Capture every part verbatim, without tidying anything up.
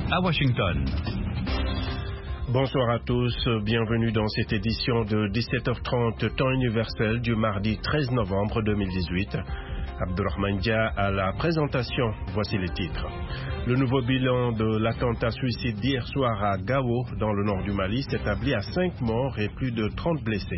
à Washington. Bonsoir à tous, bienvenue dans cette édition de dix-sept heures trente temps universel du mardi treize novembre deux mille dix-huit. Abdourahmane Dia à la présentation, voici les titres. Le nouveau bilan de l'attentat suicide d'hier soir à Gao, dans le nord du Mali, s'établit à cinq morts et plus de trente blessés.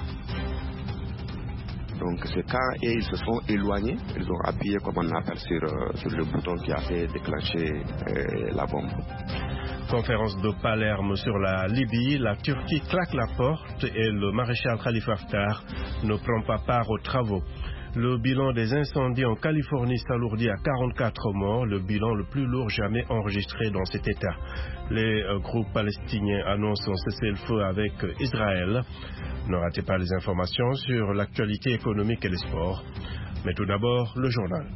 Donc c'est quand et ils se sont éloignés, ils ont appuyé comme on appelle sur, euh, sur le bouton qui a fait déclencher euh, la bombe. Conférence de Palerme sur la Libye, la Turquie claque la porte et le maréchal Khalifa Haftar ne prend pas part aux travaux. Le bilan des incendies en Californie s'alourdit à quarante-quatre morts, le bilan le plus lourd jamais enregistré dans cet État. Les euh, groupes palestiniens annoncent un cessez-le-feu avec euh, Israël. Ne ratez pas les informations sur l'actualité économique et les sports. Mais tout d'abord, le journal.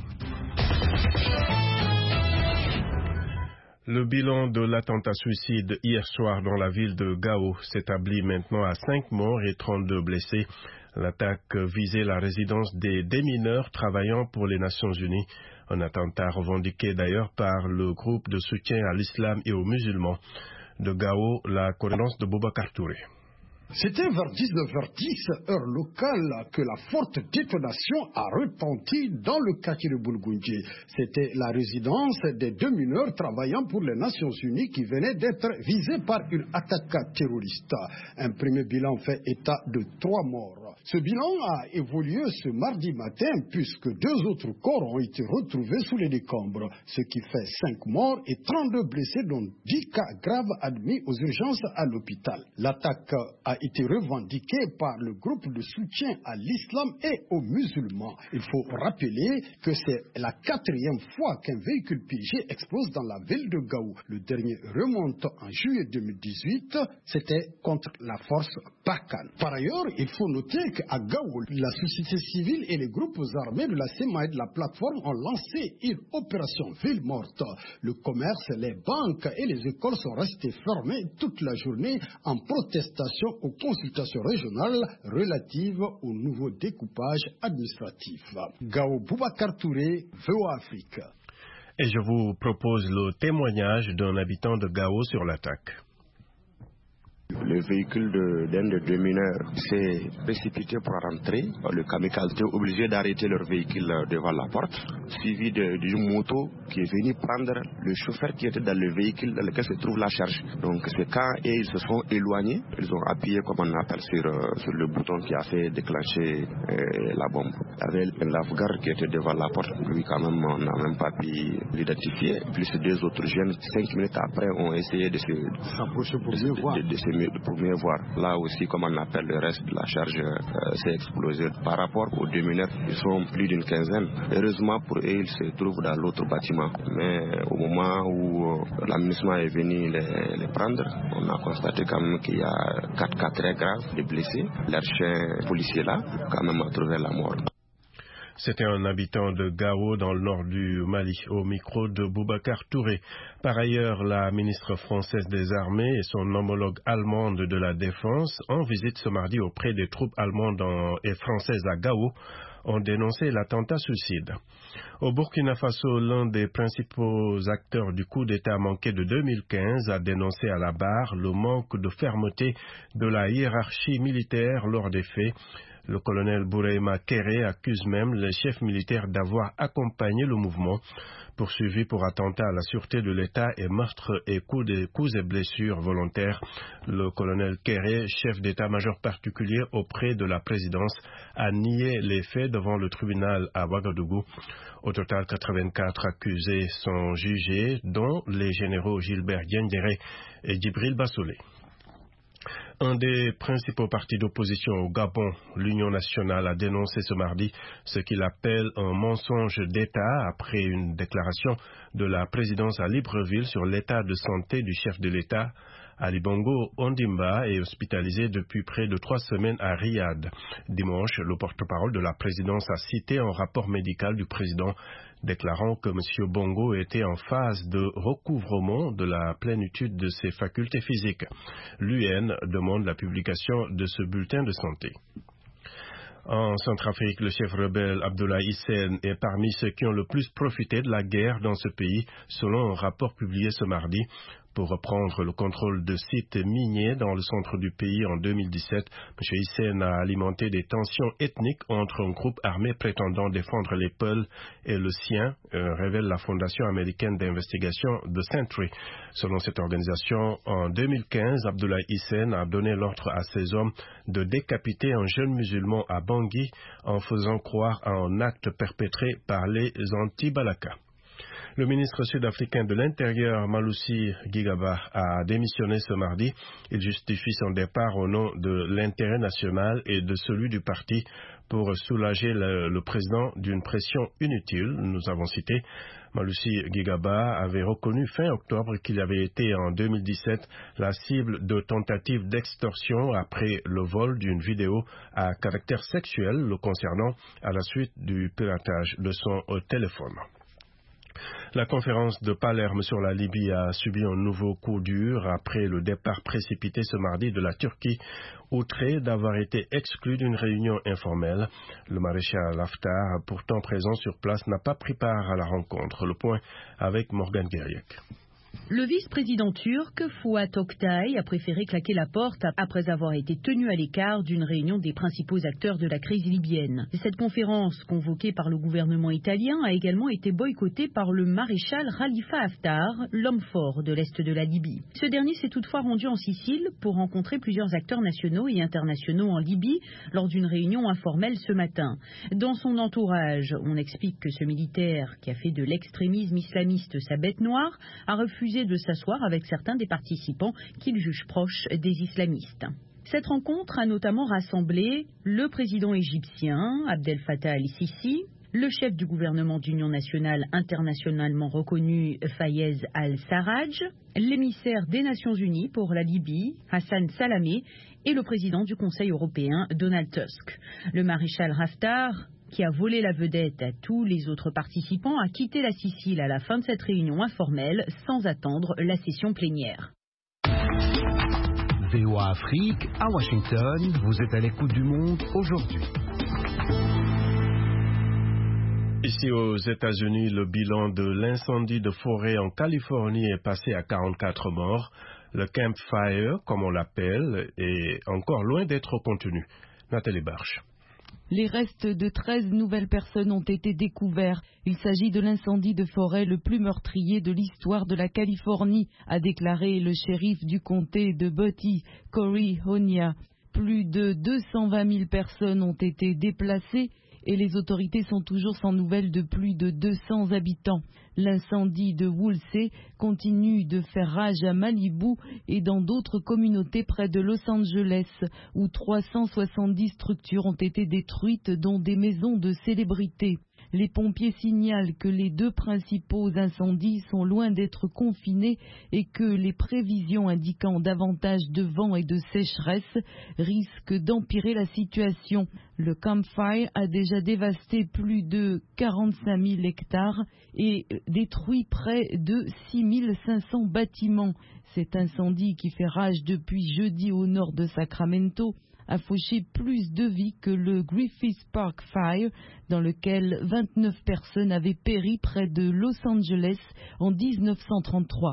Le bilan de l'attentat suicide hier soir dans la ville de Gao s'établit maintenant à cinq morts et trente-deux blessés. L'attaque visait la résidence des démineurs travaillant pour les Nations Unies. Un attentat revendiqué d'ailleurs par le groupe de soutien à l'islam et aux musulmans. De Gao, la correspondance de Boubacar Touré. C'était vers dix-neuf heures dix, heure locale, que la forte détonation a retenti dans le quartier de Boulgoundji. C'était la résidence des deux mineurs travaillant pour les Nations Unies qui venaient d'être visés par une attaque terroriste. Un premier bilan fait état de trois morts. Ce bilan a évolué ce mardi matin puisque deux autres corps ont été retrouvés sous les décombres, ce qui fait cinq morts et trente-deux blessés dont dix cas graves admis aux urgences à l'hôpital. L'attaque a été revendiquée par le groupe de soutien à l'islam et aux musulmans. Il faut rappeler que c'est la quatrième fois qu'un véhicule piégé explose dans la ville de Gao. Le dernier remonte en juillet deux mille dix-huit, c'était contre la force Barkhane. Par ailleurs, il faut noter qu'à Gao, la société civile et les groupes armés de la C M A et de la plateforme ont lancé une opération ville morte. Le commerce, les banques et les écoles sont restés fermés toute la journée en protestation aux consultations régionales relatives au nouveau découpage administratif. Gao, Boubacar Touré, V O A Afrique. Et je vous propose le témoignage d'un habitant de Gao sur l'attaque. Le véhicule d'un de, de deux mineurs s'est précipité pour rentrer. Le kamikaze était obligé d'arrêter leur véhicule devant la porte, suivi d'une moto qui est venue prendre le chauffeur qui était dans le véhicule dans lequel se trouve la charge. Donc c'est quand et ils se sont éloignés, ils ont appuyé comme on appelle sur, sur le bouton qui a fait déclencher euh, la bombe. Il y avait un lave-garde qui était devant la porte, lui quand même on n'a même pas pu l'identifier. Plus deux autres jeunes, cinq minutes après, ont essayé de se s'approcher pour de, mieux de, voir. De, de, de pour mieux voir. Là aussi, comme on appelle, le reste de la charge euh, s'est explosé. Par rapport aux deux mineurs, ils sont plus d'une quinzaine. Heureusement pour eux, ils se trouvent dans l'autre bâtiment. Mais au moment où euh, l'aménagement est venu les, les prendre, on a constaté quand même qu'il y a quatre cas très graves de blessés. Leur chien policier là, quand même, a trouvé la mort. C'était un habitant de Gao dans le nord du Mali, au micro de Boubacar Touré. Par ailleurs, la ministre française des Armées et son homologue allemande de la Défense, en visite ce mardi auprès des troupes allemandes et françaises à Gao, ont dénoncé l'attentat suicide. Au Burkina Faso, l'un des principaux acteurs du coup d'État manqué de deux mille quinze a dénoncé à la barre le manque de fermeté de la hiérarchie militaire lors des faits. Le colonel Bourema Kéré accuse même les chefs militaires d'avoir accompagné le mouvement, poursuivi pour attentat à la sûreté de l'État et meurtre et coups, de, coups et blessures volontaires. Le colonel Kéré, chef d'état-major particulier auprès de la présidence, a nié les faits devant le tribunal à Ouagadougou. Au total, quatre-vingt-quatre accusés sont jugés, dont les généraux Gilbert Diendéré et Djibril Bassolé. Un des principaux partis d'opposition au Gabon, l'Union nationale, a dénoncé ce mardi ce qu'il appelle un mensonge d'État après une déclaration de la présidence à Libreville sur l'état de santé du chef de l'État. Ali Bongo Ondimba est hospitalisé depuis près de trois semaines à Riyad. Dimanche, le porte-parole de la présidence a cité un rapport médical du président déclarant que M. Bongo était en phase de recouvrement de la plénitude de ses facultés physiques. L'U N demande la publication de ce bulletin de santé. En Centrafrique, le chef rebelle Abdoulaye Hissène est parmi ceux qui ont le plus profité de la guerre dans ce pays, selon un rapport publié ce mardi. Pour reprendre le contrôle de sites miniers dans le centre du pays en deux mille dix-sept, M. Hissène a alimenté des tensions ethniques entre un groupe armé prétendant défendre les Peuls et le sien, euh, révèle la Fondation américaine d'investigation de Sentry. Selon cette organisation, en deux mille quinze, Abdoulaye Hissène a donné l'ordre à ses hommes de décapiter un jeune musulman à Bangui en faisant croire à un acte perpétré par les anti-Balaka. Le ministre sud-africain de l'Intérieur, Malusi Gigaba, a démissionné ce mardi. Il justifie son départ au nom de l'intérêt national et de celui du parti pour soulager le, le président d'une pression inutile, nous avons cité. Malusi Gigaba avait reconnu fin octobre qu'il avait été en deux mille dix-sept la cible de tentatives d'extorsion après le vol d'une vidéo à caractère sexuel le concernant à la suite du piratage de son téléphone. La conférence de Palerme sur la Libye a subi un nouveau coup dur après le départ précipité ce mardi de la Turquie, outré d'avoir été exclu d'une réunion informelle. Le maréchal Haftar, pourtant présent sur place, n'a pas pris part à la rencontre. Le point avec Morgan Guerriec. Le vice-président turc, Fouat Oktay, a préféré claquer la porte après avoir été tenu à l'écart d'une réunion des principaux acteurs de la crise libyenne. Cette conférence, convoquée par le gouvernement italien, a également été boycottée par le maréchal Khalifa Haftar, l'homme fort de l'est de la Libye. Ce dernier s'est toutefois rendu en Sicile pour rencontrer plusieurs acteurs nationaux et internationaux en Libye lors d'une réunion informelle ce matin. Dans son entourage, on explique que ce militaire, qui a fait de l'extrémisme islamiste sa bête noire, a refusé de s'asseoir avec certains des participants qu'il juge proches des islamistes. Cette rencontre a notamment rassemblé le président égyptien Abdel Fattah al-Sisi, le chef du gouvernement d'union nationale internationalement reconnu Fayez al-Sarraj, l'émissaire des Nations Unies pour la Libye Hassan Salamé et le président du Conseil européen Donald Tusk. Le maréchal Haftar, qui a volé la vedette à tous les autres participants, a quitté la Sicile à la fin de cette réunion informelle sans attendre la session plénière. V O A Afrique, à Washington, vous êtes à l'écoute du monde aujourd'hui. Ici aux États-Unis, le bilan de l'incendie de forêt en Californie est passé à quarante-quatre morts. Le Camp Fire, comme on l'appelle, est encore loin d'être contenu. Nathalie Barche. Les restes de treize nouvelles personnes ont été découverts. Il s'agit de l'incendie de forêt le plus meurtrier de l'histoire de la Californie, a déclaré le shérif du comté de Butte, Corey Honia. Plus de deux cent vingt mille personnes ont été déplacées et les autorités sont toujours sans nouvelles de plus de deux cents habitants. L'incendie de Woolsey continue de faire rage à Malibu et dans d'autres communautés près de Los Angeles, où trois cent soixante-dix structures ont été détruites, dont des maisons de célébrités. Les pompiers signalent que les deux principaux incendies sont loin d'être confinés et que les prévisions indiquant davantage de vent et de sécheresse risquent d'empirer la situation. Le Camp Fire a déjà dévasté plus de quarante-cinq mille hectares et détruit près de six mille cinq cents bâtiments. Cet incendie qui fait rage depuis jeudi au nord de Sacramento a fauché plus de vies que le Griffith Park Fire, dans lequel vingt-neuf personnes avaient péri près de Los Angeles en dix-neuf cent trente-trois.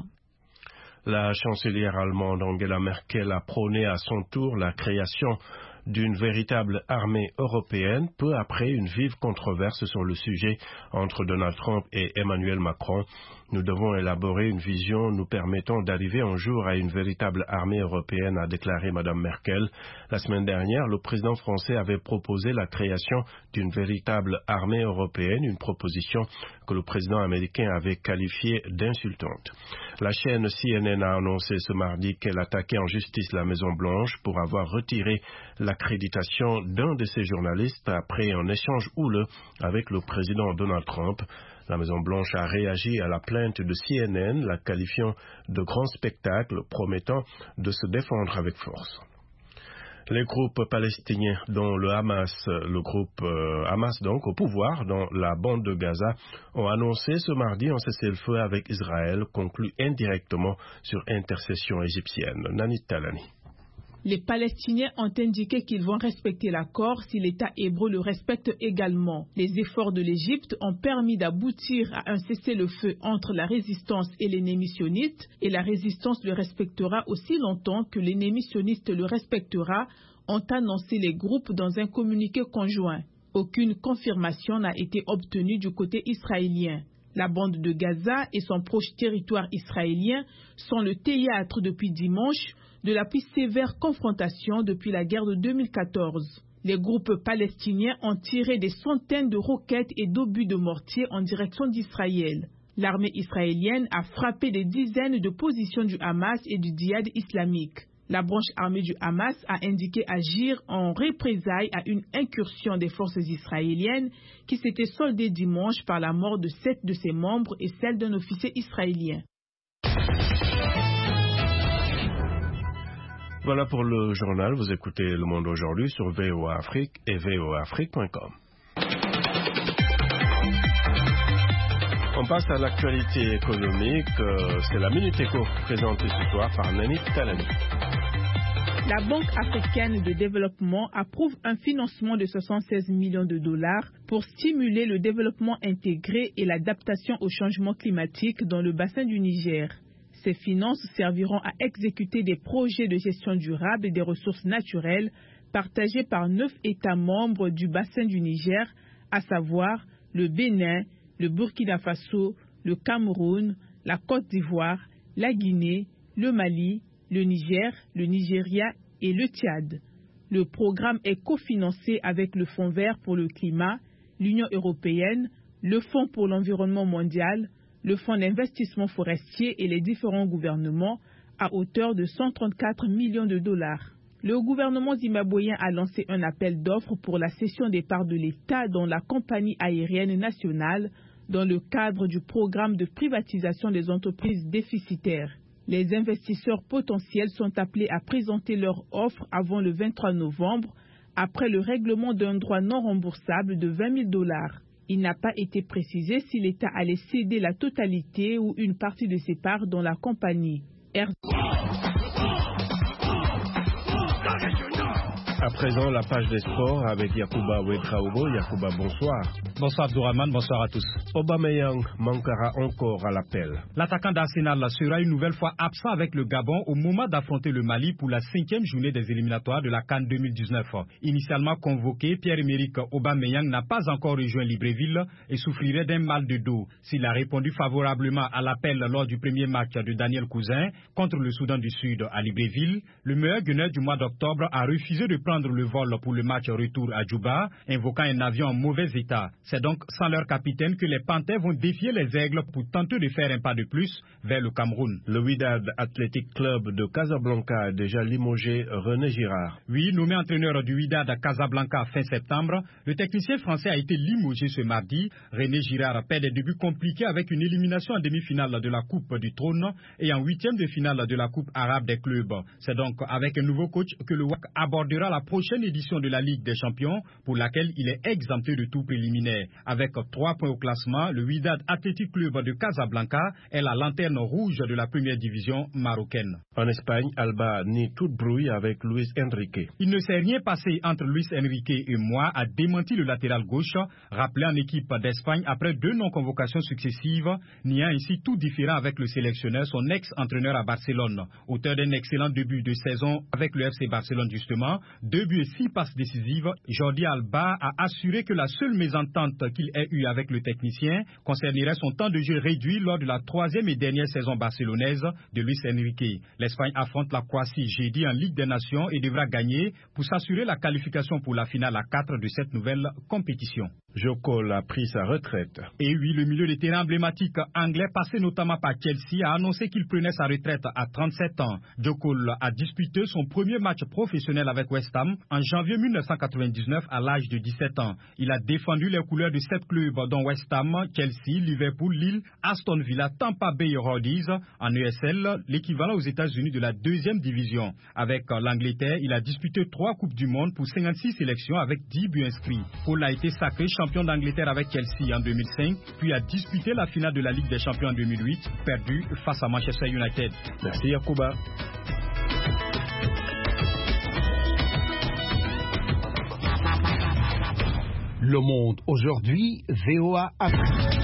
La chancelière allemande Angela Merkel a prôné à son tour la création d'une véritable armée européenne, peu après une vive controverse sur le sujet entre Donald Trump et Emmanuel Macron. Nous devons élaborer une vision nous permettant d'arriver un jour à une véritable armée européenne, a déclaré Mme Merkel. La semaine dernière, le président français avait proposé la création d'une véritable armée européenne, une proposition que le président américain avait qualifiée d'insultante. La chaîne C N N a annoncé ce mardi qu'elle attaquait en justice la Maison-Blanche pour avoir retiré l'accréditation d'un de ses journalistes après un échange houleux avec le président Donald Trump. La Maison-Blanche a réagi à la plainte de C N N, la qualifiant de grand spectacle, promettant de se défendre avec force. Les groupes palestiniens, dont le Hamas, le groupe euh, Hamas donc, au pouvoir dans la bande de Gaza, ont annoncé ce mardi un cessez-le-feu avec Israël, conclu indirectement sur intercession égyptienne. Nanit Talani. Les Palestiniens ont indiqué qu'ils vont respecter l'accord si l'État hébreu le respecte également. Les efforts de l'Égypte ont permis d'aboutir à un cessez-le-feu entre la résistance et l'ennemi sioniste, et la résistance le respectera aussi longtemps que l'ennemi sioniste le respectera, ont annoncé les groupes dans un communiqué conjoint. Aucune confirmation n'a été obtenue du côté israélien. La bande de Gaza et son proche territoire israélien sont le théâtre depuis dimanche de la plus sévère confrontation depuis la guerre de deux mille quatorze. Les groupes palestiniens ont tiré des centaines de roquettes et d'obus de mortier en direction d'Israël. L'armée israélienne a frappé des dizaines de positions du Hamas et du djihad islamique. La branche armée du Hamas a indiqué agir en représailles à une incursion des forces israéliennes qui s'était soldée dimanche par la mort de sept de ses membres et celle d'un officier israélien. Voilà pour le journal. Vous écoutez Le Monde aujourd'hui sur V O A Afrique et V O A Afrique point com. On passe à l'actualité économique. C'est la Minute Éco présentée ce soir par Nani Talani. La Banque africaine de développement approuve un financement de soixante-seize millions de dollars pour stimuler le développement intégré et l'adaptation au changement climatique dans le bassin du Niger. Ces finances serviront à exécuter des projets de gestion durable des ressources naturelles partagés par neuf États membres du bassin du Niger, à savoir le Bénin, le Burkina Faso, le Cameroun, la Côte d'Ivoire, la Guinée, le Mali, le Niger, le Nigeria et le Tchad. Le programme est cofinancé avec le Fonds vert pour le climat, l'Union européenne, le Fonds pour l'environnement mondial, le Fonds d'investissement forestier et les différents gouvernements à hauteur de cent trente-quatre millions de dollars. Le gouvernement zimbabwéen a lancé un appel d'offres pour la cession des parts de l'État dans la compagnie aérienne nationale dans le cadre du programme de privatisation des entreprises déficitaires. Les investisseurs potentiels sont appelés à présenter leur offre avant le vingt-trois novembre, après le règlement d'un droit non remboursable de vingt mille dollars. Il n'a pas été précisé si l'État allait céder la totalité ou une partie de ses parts dans la compagnie. R... À présent, la page des sports avec Yacouba Ouedraogo. Yacouba, bonsoir. Bonsoir Abdourahmane, bonsoir à tous. Aubameyang manquera encore à l'appel. L'attaquant d'Arsenal sera une nouvelle fois absent avec le Gabon au moment d'affronter le Mali pour la cinquième journée des éliminatoires de la CAN deux mille dix-neuf. Initialement convoqué, Pierre-Emerick Aubameyang n'a pas encore rejoint Libreville et souffrirait d'un mal de dos. S'il a répondu favorablement à l'appel lors du premier match de Daniel Cousin contre le Soudan du Sud à Libreville, le meilleur guneur du mois d'octobre a refusé de prendre le vol pour le match retour à Djouba, invoquant un avion en mauvais état. C'est donc sans leur capitaine que les Panthers vont défier les Aigles pour tenter de faire un pas de plus vers le Cameroun. Le Wydad Athletic Club de Casablanca a déjà limogé René Girard. Oui, nommé entraîneur du Wydad Casablanca fin septembre, le technicien français a été limogé ce mardi. René Girard perd des débuts compliqués avec une élimination en demi-finale de la Coupe du Trône et en huitième de finale de la Coupe arabe des clubs. C'est donc avec un nouveau coach que le W A C abordera la prochaine édition de la Ligue des Champions pour laquelle il est exempté de tout préliminaire. Avec trois points au classement, le Wydad Athletic Club de Casablanca est la lanterne rouge de la première division marocaine. En Espagne, Alba nie toute brouille avec Luis Enrique. Il ne s'est rien passé entre Luis Enrique et moi, a démenti le latéral gauche, rappelé en équipe d'Espagne après deux non-convocations successives, niant ainsi tout différent avec le sélectionneur, son ex-entraîneur à Barcelone. Auteur d'un excellent début de saison avec le F C Barcelone justement, deux buts et six passes décisives, Jordi Alba a assuré que la seule mésentente qu'il ait eue avec le technicien concernerait son temps de jeu réduit lors de la troisième et dernière saison barcelonaise de Luis Enrique. L'Espagne affronte la Croatie jeudi en Ligue des Nations et devra gagner pour s'assurer la qualification pour la finale à quatre de cette nouvelle compétition. Jokol a pris sa retraite. Et oui, le milieu de terrain emblématique anglais, passé notamment par Chelsea, a annoncé qu'il prenait sa retraite à trente-sept ans. Jokol a disputé son premier match professionnel avec West Ham en janvier mille neuf cent quatre-vingt-dix-neuf à l'âge de dix-sept ans. Il a défendu les couleurs de sept clubs dont West Ham, Chelsea, Liverpool, Lille, Aston Villa, Tampa Bay Rowdies en E S L, l'équivalent aux États-Unis de la deuxième division. Avec l'Angleterre, il a disputé trois Coupes du Monde pour cinquante-six sélections avec dix buts inscrits. Paul a été sacré champion d'Angleterre avec Chelsea en deux mille cinq, puis a disputé la finale de la Ligue des Champions en deux mille huit, perdue face à Manchester United. Merci Yacouba. Le Monde aujourd'hui, V O A Afrique.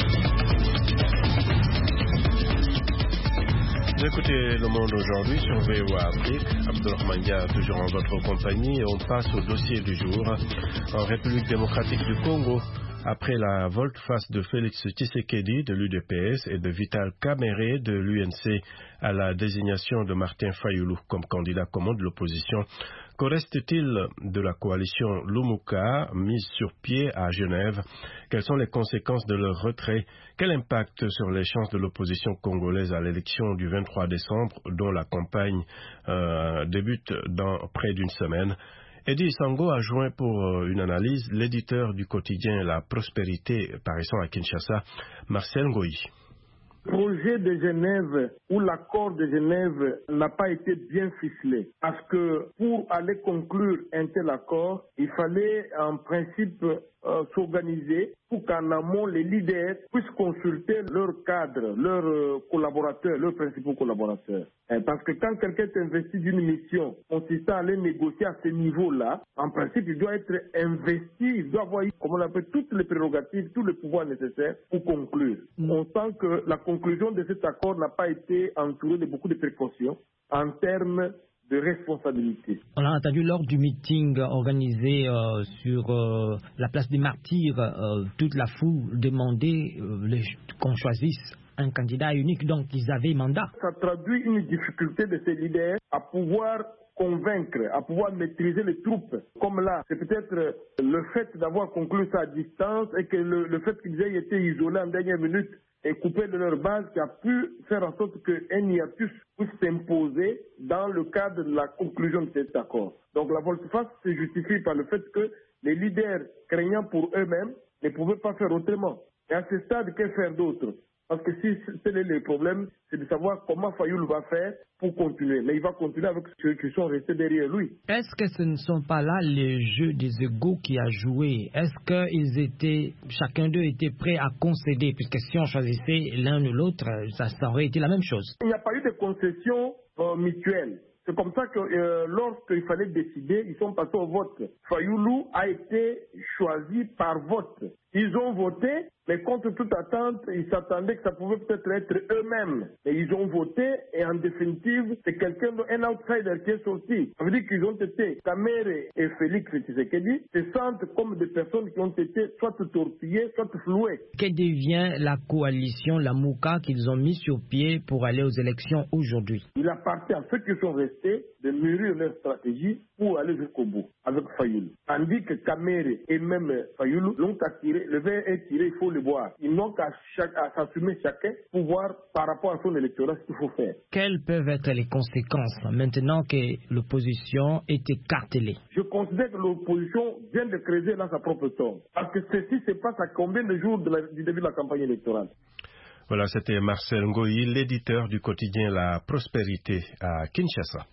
Vous écoutez Le Monde aujourd'hui sur V O A Afrique. Abdelrahman Dia, toujours en votre compagnie, et on passe au dossier du jour. En République démocratique du Congo, après la volte-face de Félix Tshisekedi de l'U D P S et de Vital Kamerhe de l'U N C à la désignation de Martin Fayulu comme candidat commun de l'opposition, qu'en reste-t-il de la coalition Lummuka mise sur pied à Genève? Quelles sont les conséquences de leur retrait? Quel impact sur les chances de l'opposition congolaise à l'élection du vingt-trois décembre, dont la campagne euh, débute dans près d'une semaine? Eddie Sango a joint pour une analyse l'éditeur du quotidien La Prospérité, paraissant à Kinshasa, Marcel Ngoyi. Le projet de Genève ou l'accord de Genève n'a pas été bien ficelé parce que pour aller conclure un tel accord, il fallait en principe euh, s'organiser pour qu'en amont les leaders puissent consulter leurs cadres, leurs euh, collaborateurs, leurs principaux collaborateurs. Et parce que quand quelqu'un est investi d'une mission consistant à aller négocier à ce niveau-là, en principe il doit être investi, il doit avoir, comme on l'appelle, toutes les prérogatives, tous les pouvoirs nécessaires pour conclure. Mm. On sent que la conclusion de cet accord n'a pas été entourée de beaucoup de précautions en termes de responsabilité. On a entendu lors du meeting organisé euh, sur euh, la place des Martyrs, euh, toute la foule demander euh, les, qu'on choisisse un candidat unique, donc ils avaient mandat. Ça traduit une difficulté de ces leaders à pouvoir convaincre, à pouvoir maîtriser les troupes. Comme là, c'est peut-être le fait d'avoir conclu ça à distance et que le, le fait qu'ils aient été isolés en dernière minute et coupés de leur base qui a pu faire en sorte qu'un hiatus puisse s'imposer dans le cadre de la conclusion de cet accord. Donc la volte-face se justifie par le fait que les leaders, craignant pour eux-mêmes, ne pouvaient pas faire autrement. Et à ce stade, que faire d'autre? Parce que si tel est le problème, c'est de savoir comment Fayulu va faire pour continuer. Mais il va continuer avec ceux qui sont restés derrière lui. Est-ce que ce ne sont pas là les jeux des égos qui a joué? Est-ce qu'ils étaient, chacun d'eux était prêt à concéder? Puisque si on choisissait l'un ou l'autre, ça, ça aurait été la même chose. Il n'y a pas eu de concession euh, mutuelle. C'est comme ça que euh, lorsqu'il fallait décider, ils sont passés au vote. Fayulu a été choisi par vote. Ils ont voté, mais contre toute attente, ils s'attendaient que ça pouvait peut-être être eux-mêmes. Et ils ont voté, et en définitive, c'est quelqu'un, un outsider qui est sorti. Ça veut dire qu'ils ont été, Kamerhe et Félix Tshisekedi, se sentent comme des personnes qui ont été soit torpillées, soit flouées. Que devient la coalition, la Mouka, qu'ils ont mis sur pied pour aller aux élections aujourd'hui? Il appartient à ceux qui sont restés de mûrir leur stratégie pour aller jusqu'au bout avec Fayulu. Tandis que Kamerhe et même Fayulu l'ont attiré, le verre est tiré, il faut le boire. Ils n'ont qu'à s'assumer chacun pour voir par rapport à son électorat ce qu'il faut faire. Quelles peuvent être les conséquences maintenant que l'opposition est écartelée? Je considère que l'opposition vient de creuser dans sa propre tombe. Parce que ceci se passe à combien de jours de la, du début de la campagne électorale? Voilà, c'était Marcel Ngoyi, l'éditeur du quotidien La Prospérité à Kinshasa.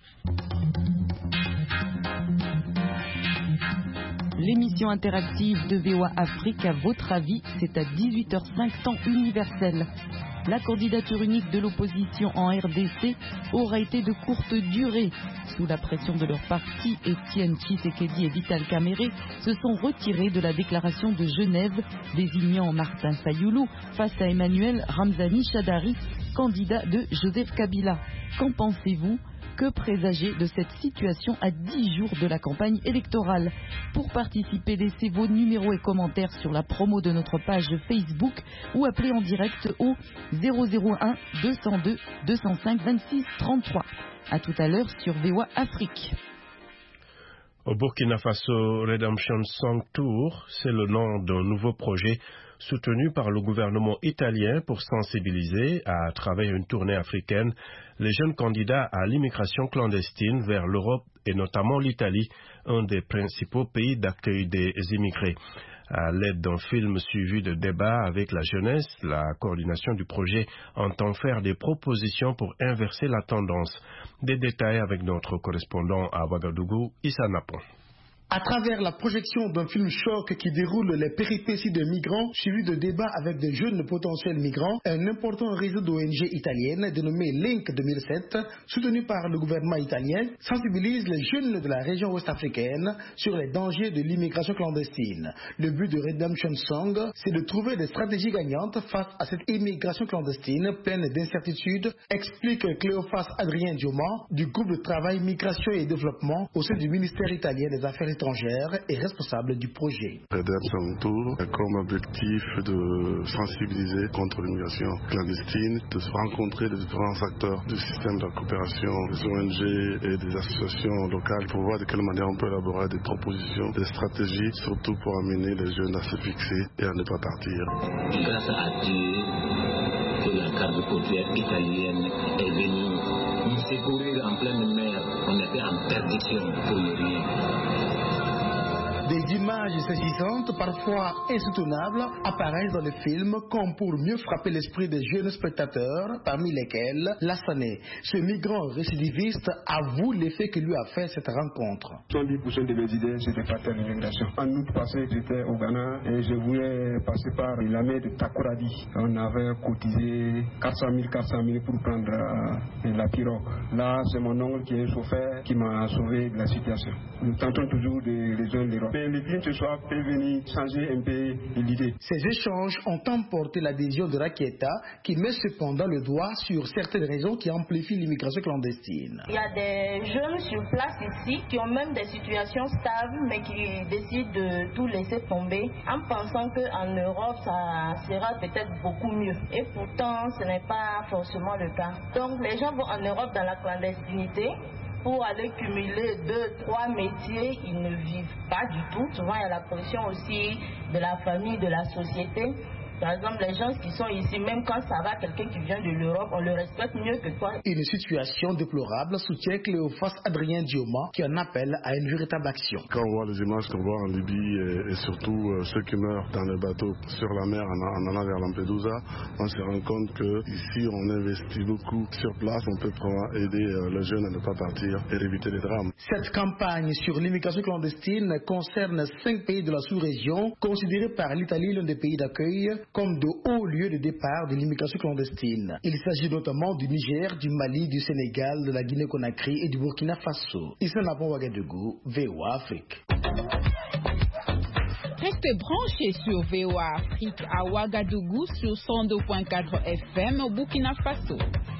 L'émission interactive de V O A Afrique, à votre avis, c'est à dix-huit heures cinq temps universel. La candidature unique de l'opposition en R D C aura été de courte durée. Sous la pression de leur parti, Étienne Tshisekedi et Vital Kamerhe se sont retirés de la déclaration de Genève, désignant Martin Fayulu face à Emmanuel Ramzani Shadari, candidat de Joseph Kabila. Qu'en pensez-vous ? Que présager de cette situation à dix jours de la campagne électorale? Pour participer, laissez vos numéros et commentaires sur la promo de notre page Facebook ou appelez en direct au zéro zéro un deux zéro deux deux zéro cinq vingt-six trente-trois. À tout à l'heure sur V O A Afrique. Au Burkina Faso, Redemption Song Tour, c'est le nom d'un nouveau projet soutenu par le gouvernement italien pour sensibiliser, à travers une tournée africaine, les jeunes candidats à l'immigration clandestine vers l'Europe et notamment l'Italie, un des principaux pays d'accueil des immigrés. À l'aide d'un film suivi de débats avec la jeunesse, la coordination du projet entend faire des propositions pour inverser la tendance. Des détails avec notre correspondant à Ouagadougou, Issa Napon. À travers la projection d'un film choc qui déroule les péripéties de migrants, suivi de débats avec de jeunes potentiels migrants, un important réseau d'O N G italiennes dénommé Link deux mille sept, soutenu par le gouvernement italien, sensibilise les jeunes de la région ouest-africaine sur les dangers de l'immigration clandestine. Le but de Redemption Song, c'est de trouver des stratégies gagnantes face à cette immigration clandestine pleine d'incertitudes, explique Cléophas Adrien Dioma du groupe de travail Migration et Développement au sein du ministère italien des Affaires étrangères et responsable du projet. Redemption Tour a comme objectif de sensibiliser contre l'immigration clandestine, de se rencontrer les différents acteurs du système de la coopération, des O N G et des associations locales pour voir de quelle manière on peut élaborer des propositions, des stratégies, surtout pour amener les jeunes à se fixer et à ne pas partir. Grâce à Dieu, que la garde côtière italienne est venue nous secourir en pleine mer. On était en perdition pour le rien. Des images saisissantes, parfois insoutenables, apparaissent dans le film comme pour mieux frapper l'esprit des jeunes spectateurs, parmi lesquels Lassané. Ce migrant récidiviste avoue l'effet que lui a fait cette rencontre. soixante-dix pour cent de mes idées, c'était partir l'immigration. En août passé, j'étais au Ghana et je voulais passer par la mer de Takoradi. On avait cotisé quatre cent mille, quatre cent mille pour prendre euh, la pirogue. Là, c'est mon oncle qui est chauffeur qui m'a sauvé de la situation. Nous tentons toujours de rejoindre l'Europe. Mais les clients ce soir peuvent venir changer un peu l'idée. Ces échanges ont emporté l'adhésion de Rakieta qui met cependant le doigt sur certaines raisons qui amplifient l'immigration clandestine. Il y a des jeunes sur place ici qui ont même des situations stables mais qui décident de tout laisser tomber en pensant qu'en Europe ça sera peut-être beaucoup mieux. Et pourtant ce n'est pas forcément le cas. Donc les gens vont en Europe dans la clandestinité. Pour aller cumuler deux, trois métiers, ils ne vivent pas du tout. Souvent, il y a la pression aussi de la famille, de la société. Par exemple, les gens qui sont ici, même quand ça va, quelqu'un qui vient de l'Europe, on le respecte mieux que toi. Une situation déplorable, soutient Cléophas Adrien Dioma, qui en appelle à une véritable action. Quand on voit les images qu'on voit en Libye et, et surtout euh, ceux qui meurent dans les bateaux sur la mer en, en allant vers Lampedusa, on se rend compte qu'ici on investit beaucoup sur place, on peut aider euh, les jeunes à ne pas partir et éviter les drames. Cette campagne sur l'immigration clandestine concerne cinq pays de la sous-région, considérés par l'Italie l'un des pays d'accueil, comme de hauts lieux de départ de l'immigration clandestine. Il s'agit notamment du Niger, du Mali, du Sénégal, de la Guinée-Conakry et du Burkina Faso. Issa Nabon Ouagadougou, V O A Afrique. Restez branchés sur V O A Afrique à Ouagadougou sur cent deux virgule quatre F M au Burkina Faso.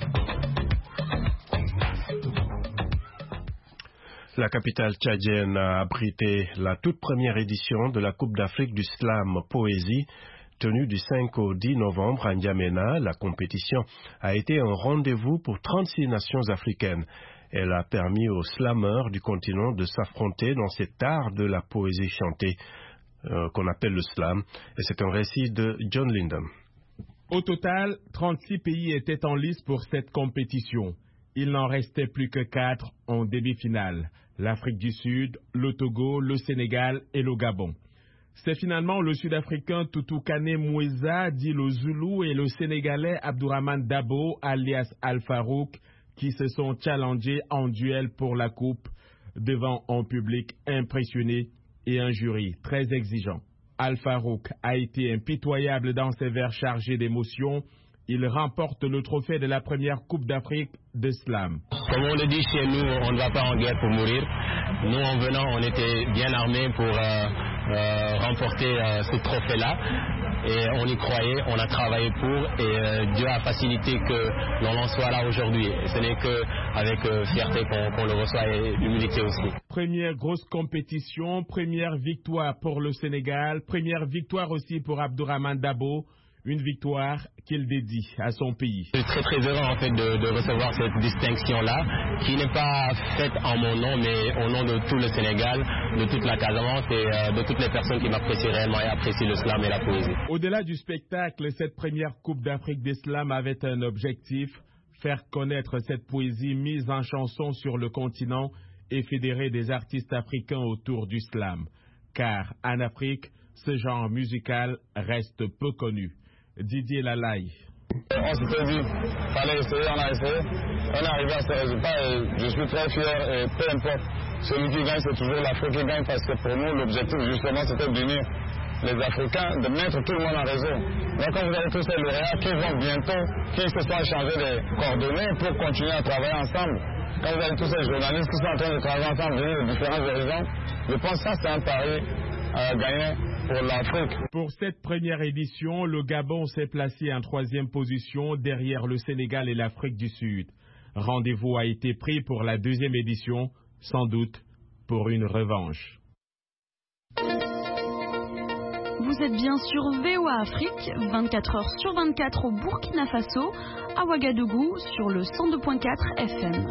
La capitale tchadienne a abrité la toute première édition de la Coupe d'Afrique du Slam Poésie. Tenue du cinq au dix novembre à N'Djamena, la compétition a été un rendez-vous pour trente-six nations africaines. Elle a permis aux slameurs du continent de s'affronter dans cet art de la poésie chantée euh, qu'on appelle le slam. Et c'est un récit de John Lyndon. Au total, trente-six pays étaient en lice pour cette compétition. Il n'en restait plus que quatre en demi-finale. L'Afrique du Sud, le Togo, le Sénégal et le Gabon. C'est finalement le Sud-Africain Toutoukane Moueza, dit le Zoulou, et le Sénégalais Abdourahmane Dabo, alias Al-Farouk, qui se sont challengés en duel pour la coupe devant un public impressionné et un jury très exigeant. Al-Farouk a été impitoyable dans ses vers chargés d'émotions. Il remporte le trophée de la première Coupe d'Afrique de slam. Comme on le dit chez nous, on ne va pas en guerre pour mourir. Nous, en venant, on était bien armés pour euh, euh, remporter euh, ce trophée-là. Et on y croyait, on a travaillé pour, et euh, Dieu a facilité que l'on en soit là aujourd'hui. Ce n'est qu'avec euh, fierté qu'on qu'on le reçoit et humilité aussi. Première grosse compétition, première victoire pour le Sénégal, première victoire aussi pour Abdourahmane Dabo. Une victoire qu'il dédie à son pays. Je suis très très heureux en fait de, de recevoir cette distinction-là, qui n'est pas faite en mon nom, mais au nom de tout le Sénégal, de toute la Casamance et euh, de toutes les personnes qui m'apprécient réellement et apprécient le slam et la poésie. Au-delà du spectacle, cette première Coupe d'Afrique des slams avait un objectif, faire connaître cette poésie mise en chanson sur le continent et fédérer des artistes africains autour du slam. Car en Afrique, ce genre musical reste peu connu. Didier Lalaye. On s'était dit, fallait essayer, on a essayé, on est arrivé à ce résultat et je suis très fier et peu importe celui qui gagne, c'est toujours l'Afrique qui gagne, parce que pour nous, l'objectif justement, c'était d'unir les Africains, de mettre tout le monde en réseau. Donc quand vous avez tous ces lauréats qui vont bientôt, qui se sont échangés des coordonnées pour continuer à travailler ensemble, quand vous avez tous ces journalistes qui sont en train de travailler ensemble, venir de différents horizons, je pense que ça c'est un pari à gagner pour l'Afrique. Pour cette première édition, le Gabon s'est placé en troisième position derrière le Sénégal et l'Afrique du Sud. Rendez-vous a été pris pour la deuxième édition, sans doute pour une revanche. Vous êtes bien sur V O A Afrique, vingt-quatre heures sur vingt-quatre au Burkina Faso, à Ouagadougou sur le cent deux point quatre F M.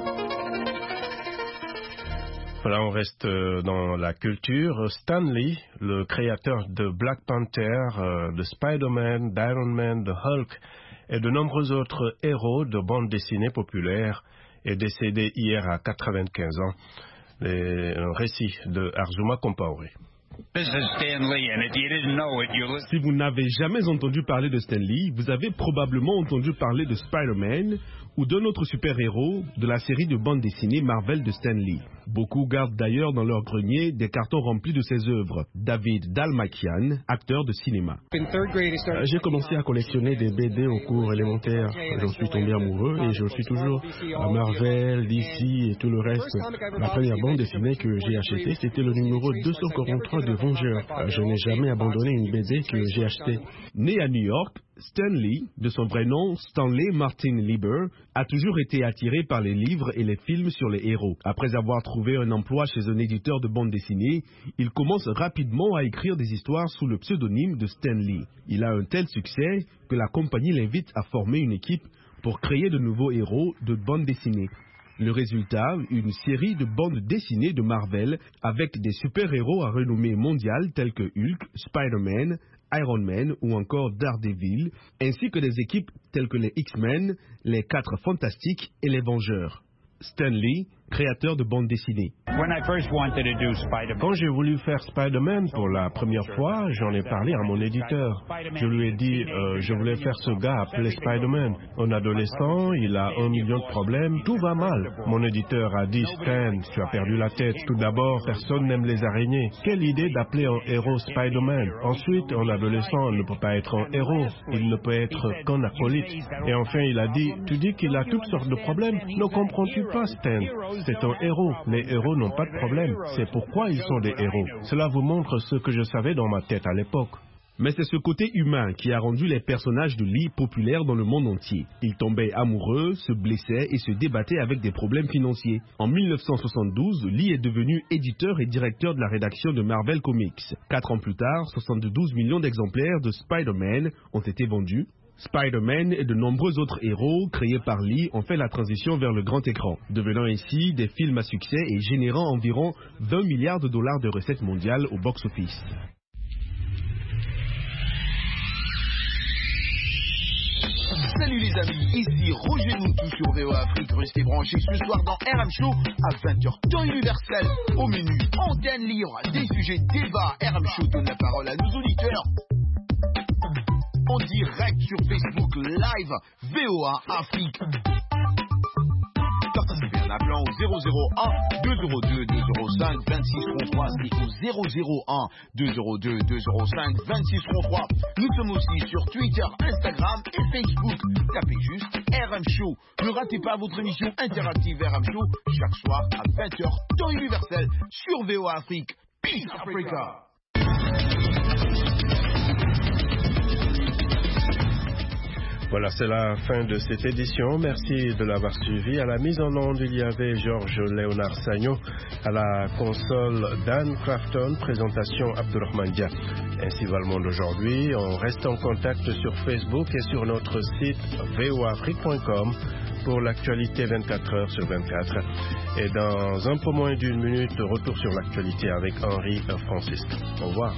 Voilà, on reste dans la culture. Stan Lee, le créateur de Black Panther, de Spider-Man, d'Iron Man, de Hulk et de nombreux autres héros de bandes dessinées populaires, est décédé hier à quatre-vingt-quinze ans. Et un récit de Arzuma Compaoré. Si vous n'avez jamais entendu parler de Stan Lee, vous avez probablement entendu parler de Spider-Man ou d'un autre super-héros de la série de bande dessinée Marvel de Stan Lee. Beaucoup gardent d'ailleurs dans leur grenier des cartons remplis de ses œuvres. David Dalmakian, acteur de cinéma. J'ai commencé à collectionner des B D au cours élémentaire. J'en suis tombé amoureux et je suis toujours à Marvel, D C et tout le reste. La première bande dessinée que j'ai achetée, c'était le numéro deux cent quarante-trois de Vengeurs. Je n'ai jamais abandonné une B D que j'ai achetée. Né à New York, Stan Lee, de son vrai nom Stanley Martin Lieber, a toujours été attiré par les livres et les films sur les héros. Après avoir trouvé un emploi chez un éditeur de bande dessinée, il commence rapidement à écrire des histoires sous le pseudonyme de Stan Lee. Il a un tel succès que la compagnie l'invite à former une équipe pour créer de nouveaux héros de bande dessinée. Le résultat, une série de bandes dessinées de Marvel avec des super-héros à renommée mondiale tels que Hulk, Spider-Man, Iron Man ou encore Daredevil, ainsi que des équipes telles que les X-Men, les Quatre Fantastiques et les Vengeurs. Stan Lee, créateur de bande dessinée. Quand j'ai voulu faire Spider-Man pour la première fois, j'en ai parlé à mon éditeur. Je lui ai dit, euh, je voulais faire ce gars appelé Spider-Man. Un adolescent, il a un million de problèmes, tout va mal. Mon éditeur a dit, Stan, tu as perdu la tête. Tout d'abord, personne n'aime les araignées. Quelle idée d'appeler un héros Spider-Man. Ensuite, un adolescent ne peut pas être un héros. Il ne peut être qu'un acolyte. Et enfin, il a dit, tu dis qu'il a toutes sortes de problèmes. Ne comprends-tu pas, Stan? C'est un héros. Les héros n'ont pas de problème. C'est pourquoi ils sont des héros. Cela vous montre ce que je savais dans ma tête à l'époque. Mais c'est ce côté humain qui a rendu les personnages de Lee populaires dans le monde entier. Ils tombaient amoureux, se blessaient et se débattaient avec des problèmes financiers. En mille neuf cent soixante-douze, Lee est devenu éditeur et directeur de la rédaction de Marvel Comics. Quatre ans plus tard, soixante-douze millions d'exemplaires de Spider-Man ont été vendus. Spider-Man et de nombreux autres héros créés par Lee ont fait la transition vers le grand écran, devenant ainsi des films à succès et générant environ vingt milliards de dollars de recettes mondiales au box-office. Salut les amis, ici Roger Moutou sur V O A Afrique. Restez branchés ce soir dans R M Show à vingt heures temps universel. Au menu antenne libre, des sujets débat. R M Show donne la parole à nos auditeurs. En direct sur Facebook Live V O A Afrique. Participez en appelant au zéro zéro un deux zéro deux deux zéro cinq vingt-six trente-trois et au zéro zéro un deux zéro deux deux zéro cinq vingt-six trente-trois. Nous sommes aussi sur Twitter, Instagram et Facebook. Tapez juste R M Show. Ne ratez pas votre émission interactive R M Show chaque soir à vingt heures temps universel sur V O A Afrique. Peace Africa. Voilà, c'est la fin de cette édition. Merci de l'avoir suivi. À la mise en onde, il y avait Georges Léonard Sagnon. À la console, Dan Crafton. Présentation, Abdurrahman Dia. Ainsi va le monde aujourd'hui. On reste en contact sur Facebook et sur notre site v o a afrique point com pour l'actualité vingt-quatre heures sur vingt-quatre. Et dans un peu moins d'une minute, retour sur l'actualité avec Henri Francis. Au revoir.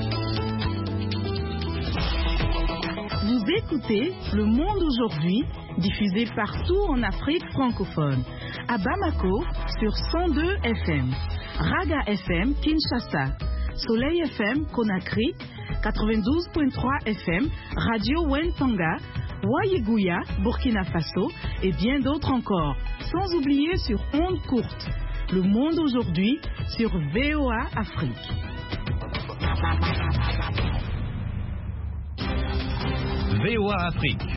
Écoutez Le Monde aujourd'hui diffusée partout en Afrique francophone. À Bamako, sur cent deux F M. Raga F M, Kinshasa. Soleil F M, Conakry. quatre-vingt-douze point trois F M, Radio Wentanga. Wayiguya, Burkina Faso. Et bien d'autres encore. Sans oublier sur ondes courtes. Le monde aujourd'hui sur V O A Afrique. V O A Afrique.